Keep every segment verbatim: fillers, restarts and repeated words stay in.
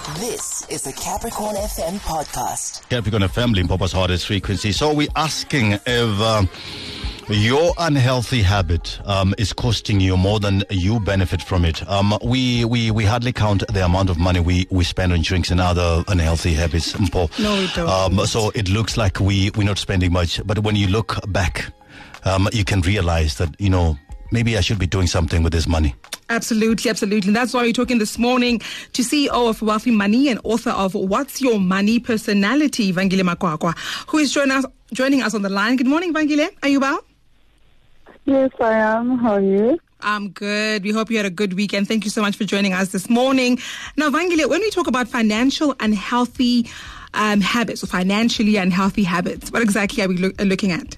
This is the Capricorn F M podcast. Capricorn F M, Limpopo's hardest frequency. So we're asking if uh, your unhealthy habit um, is costing you more than you benefit from it. Um, we, we we hardly count the amount of money we, we spend on drinks and other unhealthy habits. Mpo. No, we don't. Um, so it looks like we, we're not spending much. But when you look back, um, you can realize that, you know, maybe I should be doing something with this money. Absolutely, absolutely. And that's why we're talking this morning to C E O of Wealthy Money and author of What's Your Money Personality, Vangile Makwakwa, who is joining us, joining us on the line. Good morning, Vangile. Are you well? Yes, I am. How are you? I'm good. We hope you had a good weekend. Thank you so much for joining us this morning. Now, Vangile, when we talk about financial unhealthy um, habits or financially unhealthy habits, what exactly are we lo- looking at?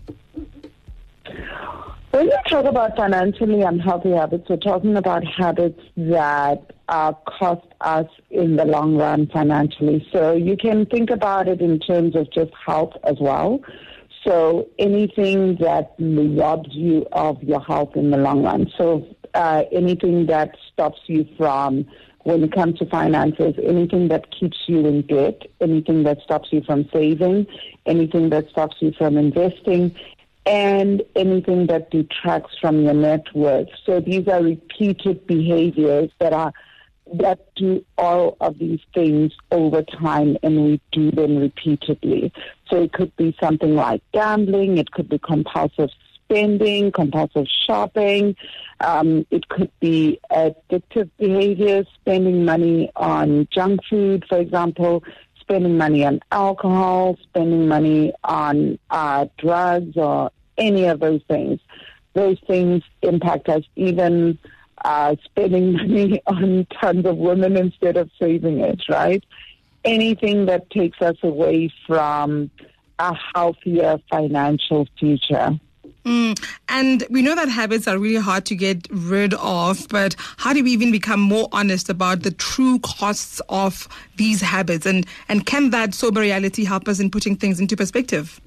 When you talk about financially unhealthy habits, we're talking about habits that uh, cost us in the long run financially. So you can think about it in terms of just health as well. So anything that robs you of your health in the long run. So uh, anything that stops you from, when it comes to finances, anything that keeps you in debt, anything that stops you from saving, anything that stops you from investing, and anything that detracts from your net worth. So these are repeated behaviors that are that do all of these things over time, and we do them repeatedly. So it could be something like gambling, it could be compulsive spending, compulsive shopping, um, it could be addictive behaviors, spending money on junk food, for example, spending money on alcohol, spending money on uh, drugs, or any of those things. Those things impact us, even uh, spending money on tons of women instead of saving it, right? Anything that takes us away from a healthier financial future. Mm. And we know that habits are really hard to get rid of, but how do we even become more honest about the true costs of these habits? And, and can that sober reality help us in putting things into perspective?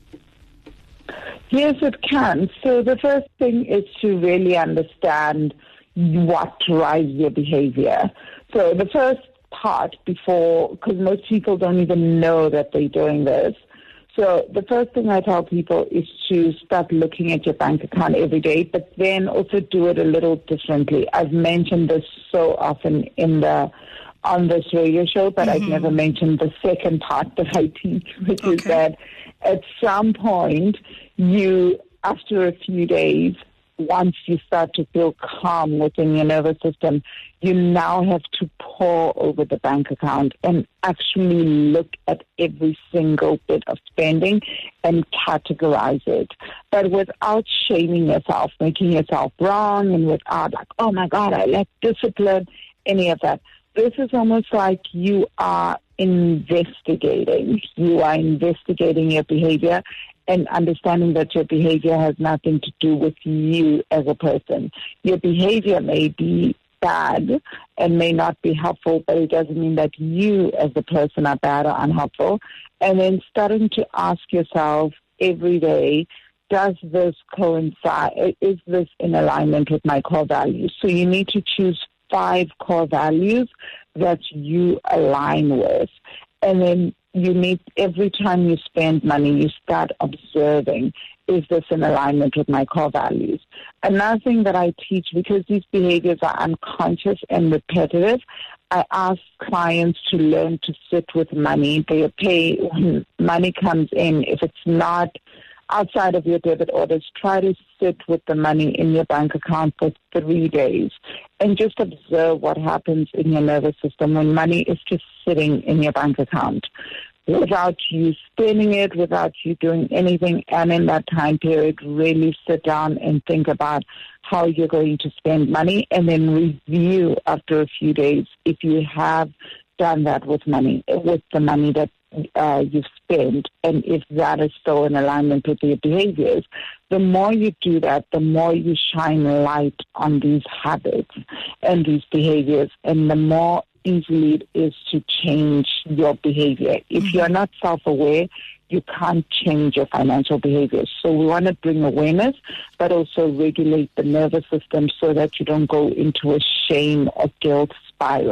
Yes, it can. So the first thing is to really understand what drives your behavior. So the first part before, because most people don't even know that they're doing this. So the first thing I tell people is to start looking at your bank account every day, but then also do it a little differently. I've mentioned this so often in the on this radio show, but mm-hmm. I've never mentioned the second part that I teach, which okay. is that at some point, you, after a few days, once you start to feel calm within your nervous system, you now have to pore over the bank account and actually look at every single bit of spending and categorize it. But without shaming yourself, making yourself wrong, and without like, oh my God, I lack discipline, any of that. This is almost like you are investigating. You are investigating your behavior and understanding that your behavior has nothing to do with you as a person. Your behavior may be bad and may not be helpful, but it doesn't mean that you as a person are bad or unhelpful. And then starting to ask yourself every day, does this coincide? Is this in alignment with my core values? So you need to choose five core values that you align with. And then you need, every time you spend money, you start observing, is this in alignment with my core values? Another thing that I teach, because these behaviors are unconscious and repetitive, I ask clients to learn to sit with money. They pay, when money comes in, if it's not outside of your debit orders, try to sit with the money in your bank account for three days and just observe what happens in your nervous system when money is just sitting in your bank account without you spending it, without you doing anything. And in that time period, really sit down and think about how you're going to spend money, and then review after a few days if you have done that with money, with the money that uh, you've spent, and if that is still in alignment with your behaviors. The more you do that, the more you shine light on these habits and these behaviors, and the more easily it is to change your behavior. If mm-hmm. you're not self-aware, you can't change your financial behaviors. So we want to bring awareness, but also regulate the nervous system so that you don't go into a shame or guilt spiral.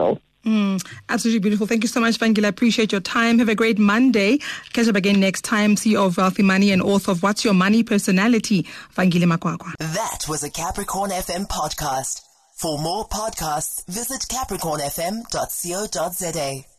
Mm, absolutely beautiful. Thank you so much, Vangile. I appreciate your time. Have a great Monday. Catch up again next time. C E O of Wealthy Money and author of What's Your Money Personality, Vangile Makwakwa. That was a Capricorn F M podcast. For more podcasts, visit capricorn f m dot co dot za.